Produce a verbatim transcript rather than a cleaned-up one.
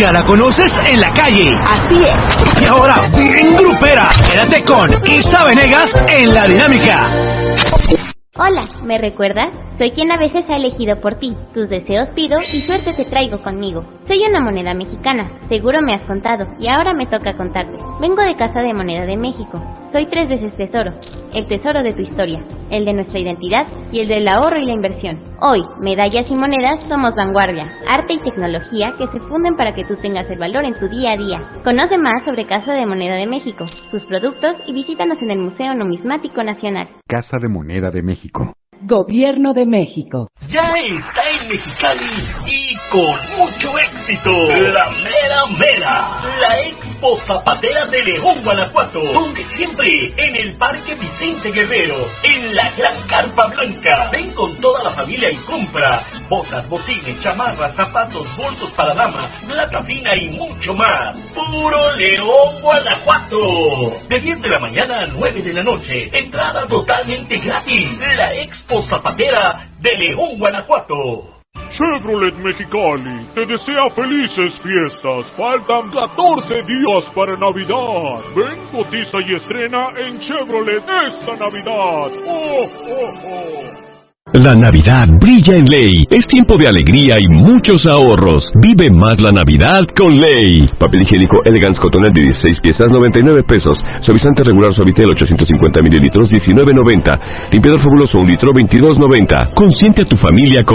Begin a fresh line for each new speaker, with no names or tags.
ya la conoces en la calle.
Así es.
Y ahora, bien grupera, quédate con Isa Venegas en La Dinámica.
Hola, ¿me recuerdas? Soy quien a veces ha elegido por ti. Tus deseos pido y suerte te traigo conmigo. Soy una moneda mexicana, seguro me has contado, y ahora me toca contarte. Vengo de Casa de Moneda de México. Soy tres veces tesoro, el tesoro de tu historia, el de nuestra identidad y el del ahorro y la inversión. Hoy, medallas y monedas somos vanguardia, arte y tecnología que se funden para que tú tengas el valor en tu día a día. Conoce más sobre Casa de Moneda de México, sus productos y visítanos en el Museo Numismático Nacional.
Casa de Moneda de México.
Gobierno de México.
Ya está en Mexicali y con mucho éxito. La mera mera. La Expo Zapatera de León, Guanajuato. Donde siempre en el Parque Vicente Guerrero. En la Gran Carpa Blanca. Ven con toda la familia y compra botas, botines, chamarras, zapatos, bolsos para damas, plata fina y mucho más. Puro León, Guanajuato. De diez de la mañana a nueve de la noche. Entrada totalmente gratis. La Expo Zapatera de León, Guanajuato.
Chevrolet Mexicali te desea felices fiestas. Faltan catorce días para Navidad. Ven, cotiza y estrena en Chevrolet esta Navidad. ¡Oh, oh, oh!
La Navidad brilla en Ley. Es tiempo de alegría y muchos ahorros. Vive más la Navidad con Ley. Papel higiénico Elegance Cotonel de dieciséis piezas, noventa y nueve pesos. Suavizante regular Suavitel ochocientos cincuenta mililitros, diecinueve noventa. Limpiador fabuloso un litro, veintidós noventa. Consiente a tu familia con